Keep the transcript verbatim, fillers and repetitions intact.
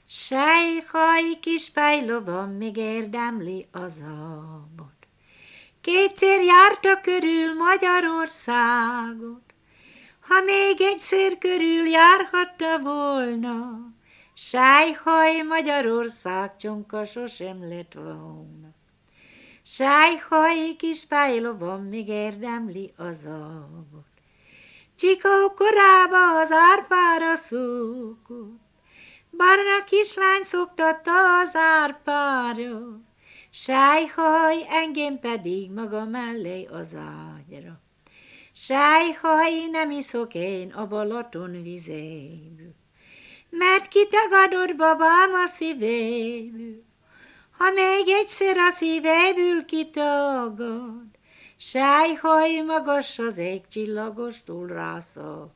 Sejhaj kis pálylovam még érdemli az abot. Kétszer járta körül Magyarországot, ha még egyszer körül járhatta volna, Sejhaj Magyarország csonka sosem lett volna. Sejhaj kis pálylovam még érdemli az abot. Csikó korába az árpára szokott, barna kislány szoktatta az árpára, Sejhaj engem pedig maga mellé az ágyra. Sejhaj, nem iszok én a Balaton vizéből, mert kitagadott babám a szívéből. Ha még egyszer a szívéből kitagad, Sejhaj, magas az ég, csillagos túl rászakad.